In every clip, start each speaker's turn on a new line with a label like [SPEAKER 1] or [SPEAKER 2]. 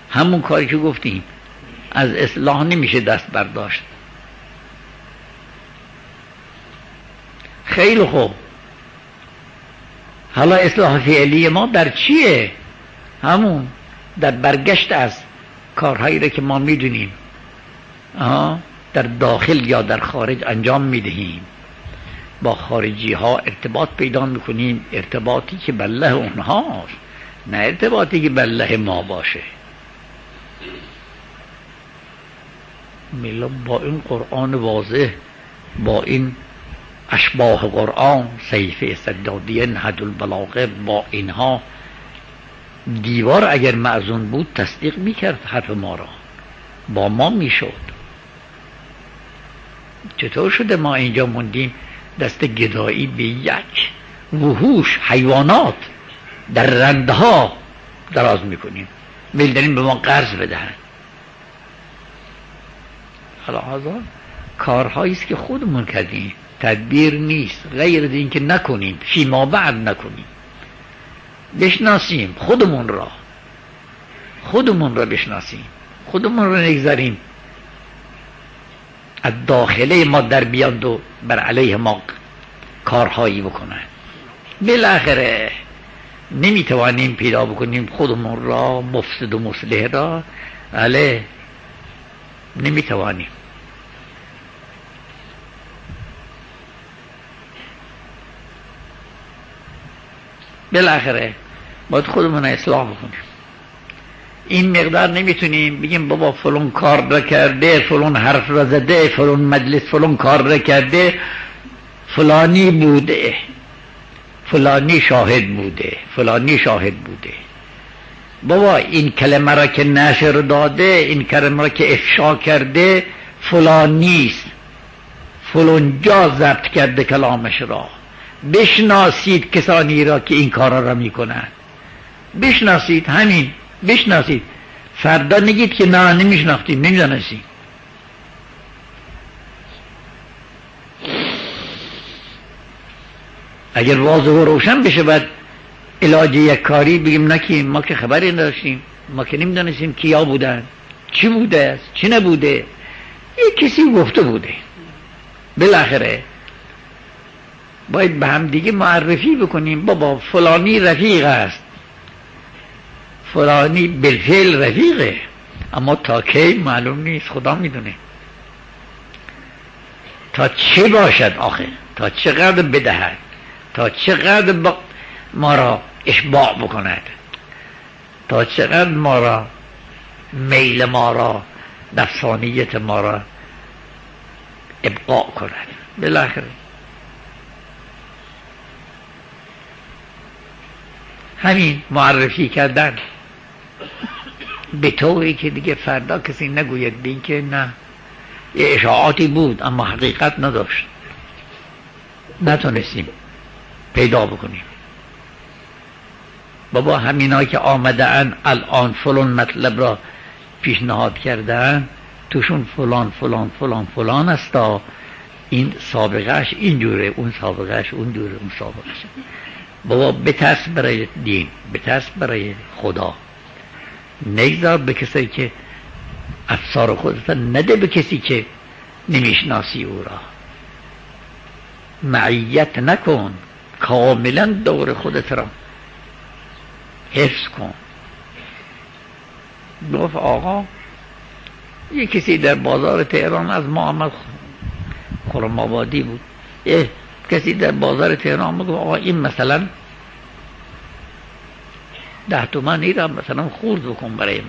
[SPEAKER 1] همون کاری که گفتیم، از اصلاح نمیشه دست برداشت. خیلی خوب، حالا اصلاح فعلی ما در چیه؟ همون در برگشت از کارهایی را که ما میدونیم در داخل یا در خارج انجام میدهیم، با خارجی ها ارتباط پیدا میکنیم، ارتباطی که بله اونهاست، نه ارتباطی که بله ما باشه. با این قرآن واضح، با این اشباح قرآن، سیف سدادیه، نهج البلاغه، با اینها دیوار اگر معزون بود تصدیق میکرد حرف ما را، با ما میشد. چطور شده ما اینجا موندیم دست گدایی به یک وحوش حیوانات در رندها دراز میکنیم، میل داریم به ما قرض بدهن؟ حالا کارهایی است که خودمون کردیم، تدبیر نیست، غیر از این که نکنیم، فیما بعد نکنیم. بشناسیم خودمون را بشناسیم، خودمون را نگذاریم از داخله ما در بیاند و بر علیه ما کارهایی بکنن. بالاخره نمیتوانیم پیدا بکنیم خودمون را مفسد و مصلح را، علیه نمیتوانیم. بالاخره باید خودمون اصلاح بکنیم. این مقدار نمیتونیم بگیم بابا فلان کار را کرده، فلان حرف را زده، فلان مجلس فلان کار را کرده، فلانی بوده، فلانی شاهد بوده، فلانی شاهد بوده. بابا این کلمه را که نشر داده، این کلمه را که افشا کرده فلانیست، فلان جا ضبط کرده کلامش را. بشناسید کسانی را که این کارا را میکنند، بشناسید، همین بشناسید. فردا نگید که نه نمیشناختیم، نمیدانستیم. اگر واضح و روشن بشه بعد علاج یک کاری بگیم نکیم، ما که خبری نداشتیم، ما که نمیدانستیم کیا بودن، چی بوده است، چی نبوده، یک کسی گفته بوده. بالاخره باید به هم دیگه معرفی بکنیم بابا فلانی رفیق است، فلانی بالفعل رفیقه، اما تا کی معلوم نیست، خدا میدونه. تا چه باشد آخه، تا چقدر بدهد، تا چقدر ما را اشباع بکند، تا چقدر ما را میل ما را، نفسانیت ما را ابقاء کند. بالاخره همین معرفی کردن به طوری که دیگه فردا کسی نگوید بین که نه یه اشاعاتی بود اما حقیقت نداشت، نتونستیم پیدا بکنیم. بابا همینا که آمدن الان فلان مطلب را پیشنهاد کردن، توشون فلان فلان فلان فلان استا، این سابقهش اینجوره، اون سابقهش اونجوره، اون سابقهش. بابا بترس برای دین، بترس برای خدا، نگذار به کسی که افسار خودت نده به کسی که نمیشناسی او را. معیت نکن، کاملا دور خودت را حفظ کن. گفت آقا یه کسی در بازار تهران از محمد خرم آبادی بود، یه کسی در بازار تهران گفت آقا این مثلا 10 تومن ای را مثلا خورد بکن برای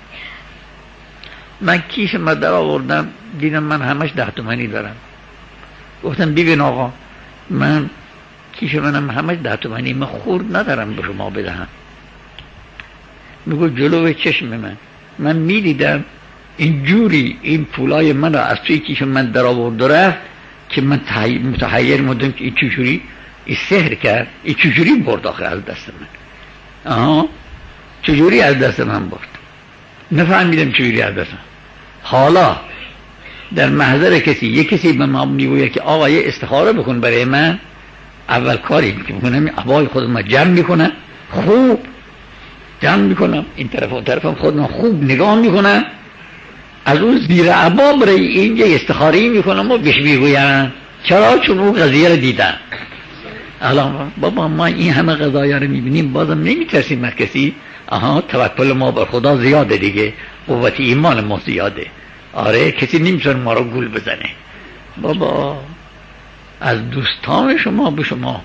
[SPEAKER 1] من کیش مدر آوردم، دیدم من همش 10 تومنی دارم. گفتم ببین آقا من کیش منم همش 10 تومنی، من خورد ندارم به شما بدهم. میگو جلو چشم من میدیدم اینجوری این پولای من را از توی کیش من در آورد رفت که من متحیر مودم که این چجوری این سحر کرد، این چجوری برد آخه از دست من. چجوری از دست من برد، نفهمیدم چجوری از دست من. حالا در محضر کسی، یک کسی به ما میگوید که آقا یه استخاره بکن برای من، اول کاری که میکنم عبای خودم جمع میکنم، خوب جمع میکنم این طرف و طرفم، خودم خوب نگاه میکنم، از اون زیر عبا برای این یه استخاری میکنم و بهش میگویم. چرا؟ چون اون قضیه رو دیدم. الان بابا ما این همه قضایا رو میبینیم بازم نمیترسیم از کسی. توکل ما بر خدا زیاده دیگه، قوت ایمان ما زیاده. آره کسی نمیتونه ما رو گول بزنه. بابا از دوستان شما به شما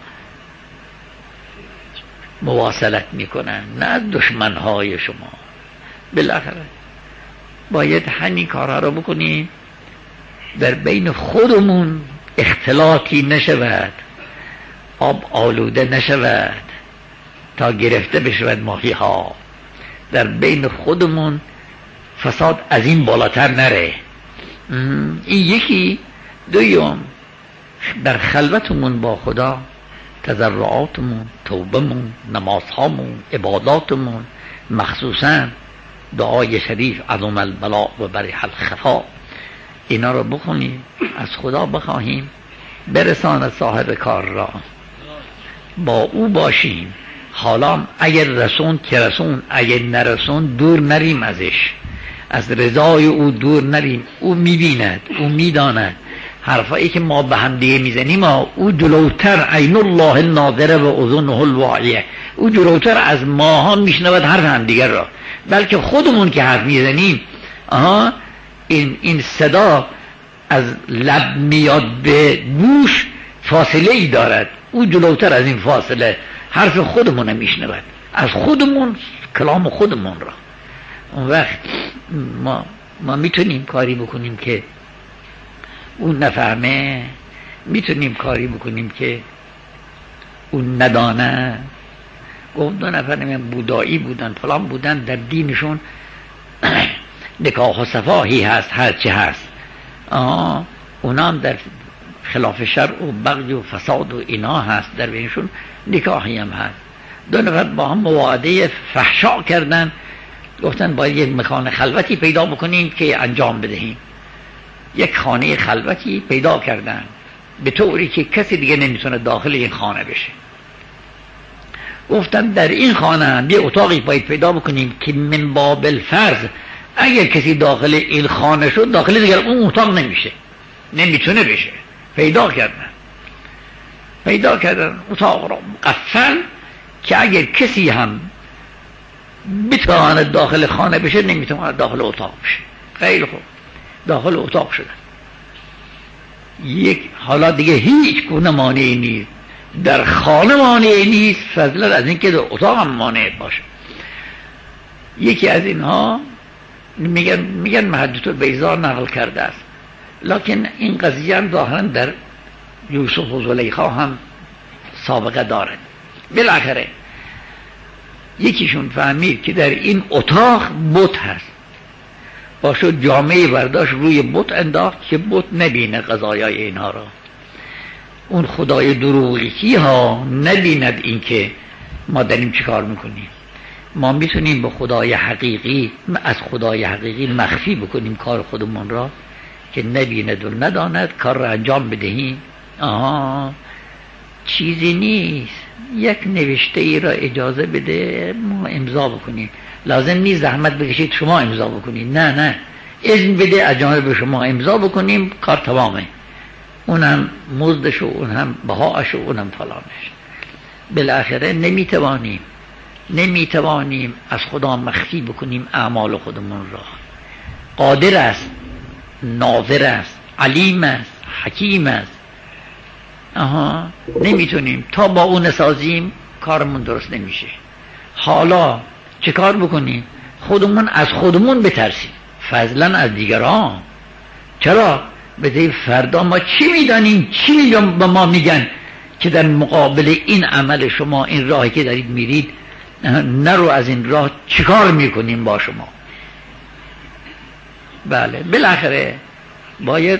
[SPEAKER 1] مواصلت میکنن، نه از دشمنهای شما. بالاخره باید همین کارها رو بکنیم در بین خودمون اختلاطی نشود، آب آلوده نشود تا گرفته بشود ماهی ها. در بین خودمون فساد از این بالاتر نره. این یکی. دوم، در خلوتمون با خدا تضرعاتمون، توبمون، نمازهامون، عباداتمون، مخصوصا دعای شریف عظم البلاء و بریح الخفا، اینا رو بخونیم، از خدا بخواهیم برساند صاحب کار را، با او باشیم. حالا اگر رسون که رسون، اگر نرسون دور نریم ازش، از رضای او دور نریم. او میبیند، او میداند حرفایی که ما به هم دیگه میزنیم. او جلوتر، عین الله الناظره و اذنه الواعیه، او جلوتر از ماها میشنود حرف هم دیگر را. بلکه خودمون که حرف میزنیم این صدا از لب میاد به گوش، فاصله ای دارد. او جلوتر از این فاصله حرف خودمون میشنود، از خودمون، کلام خودمون را. اون وقت ما میتونیم کاری بکنیم که اون نفهمه، میتونیم کاری بکنیم که اون ندانه. گفت 2 نفر من بودایی بودن، فلان بودن، در دینشون نکاح و صفاحی هست، هرچی هست. اونا هم در خلاف شرع و بغی و فساد و اینا هست، در بینشون نکاحی هم هست. 2 نفر با هم مواعده فحشا کردن، گفتن باید یک مکان خلوتی پیدا بکنیم که انجام بدهیم. یک خانه خلوتی پیدا کردن به طوری که کسی دیگه نمیتونه داخل این خانه بشه. گفتن در این خانه هم یه اتاقی باید پیدا بکنیم که من باب الفرض اگر کسی داخل این خانه شد، داخل دیگر اون اتاق نمیشه، نمیتونه بشه. پیدا کردن اتاق را مقفل که اگر کسی هم بتواند داخل خانه بشه، نمیتواند داخل اتاق بشه. خیلی خوب، داخل اتاق شدن. حالا دیگه هیچ گونه مانعی نیست، در خانه مانعی نیست، فضلا از اینکه در اتاق هم مانع باشه. یکی از اینها میگن محدث البیضا نقل کرده است، لکن این قضیه هم ظاهرا در یوسف و زلیخا هم سابقه دارد. بالاخره یکیشون فهمید که در این اتاق بت هست، باشد جامعه برداشت روی بت انداخت که بت نبینه قضایای اینها را. اون خدای دروغی ها نبیند این که ما داریم چی کار میکنیم. ما میتونیم به خدای حقیقی، از خدای حقیقی مخفی بکنیم کار خودمون را که نبیند و نداند، کار را انجام بدهیم. چیزی نیست، یک نوشته ای را اجازه بده ما امضا بکنیم. لازم نیست زحمت بکشید شما امضا بکنید، نه، اذن بده از جانب شما امضا بکنیم، کار تمامه. اونم مزدش و اونم بهاش و اونم فلانش. بالاخره نمیتوانیم از خدا مخفی بکنیم اعمال خودمون را. قادر است، ناظر است، علیم است، حکیم است. نمیتونیم تا با اون نسازیم کارمون درست نمیشه. حالا چه کار بکنیم؟ خودمون از خودمون بترسیم، فضلا از دیگران. چرا؟ بده فردا ما چی میدانیم، چی به ما میگن که در مقابل این عمل شما، این راهی که دارید میرید، نرو از این راه، چی کار میکنیم با شما؟ بله، بالاخره باید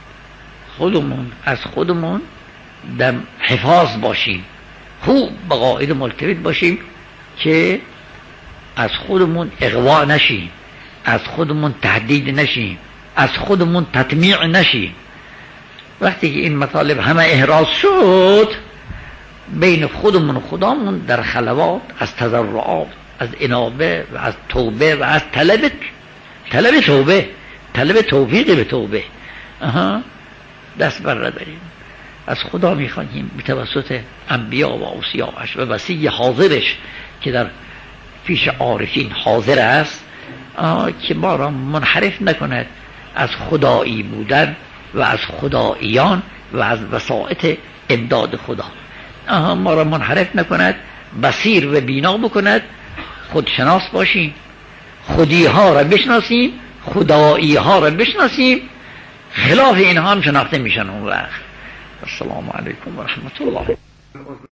[SPEAKER 1] از خودمون در حفاظ باشیم، خوب به قاعده ملتفت باشیم که از خودمون اغوا نشیم، از خودمون تهدید نشیم، از خودمون تطمیع نشیم. وقتی که این مطالب همه احراز شد، بین خودمون و خدامون در خلوات از تضرعات، از انابه و از توبه و از طلب توبه، طلب توفیق به توبه. دست بر نداریم. از خدا میخواهیم به توسط انبیا و اوصیاءش و وصی حاضرش که در پیش عارفین حاضر است که ما را منحرف نکند از خدایی بودن و از خداییان و از وسائط امداد خدا. ما را منحرف نکند، بصیر و بینا بکند، خودشناس باشیم، خودی ها را بشناسیم، خدایی ها را بشناسیم، خلاف اینها هم شناخته میشن اون وقت. السلام علیکم و رحمت الله.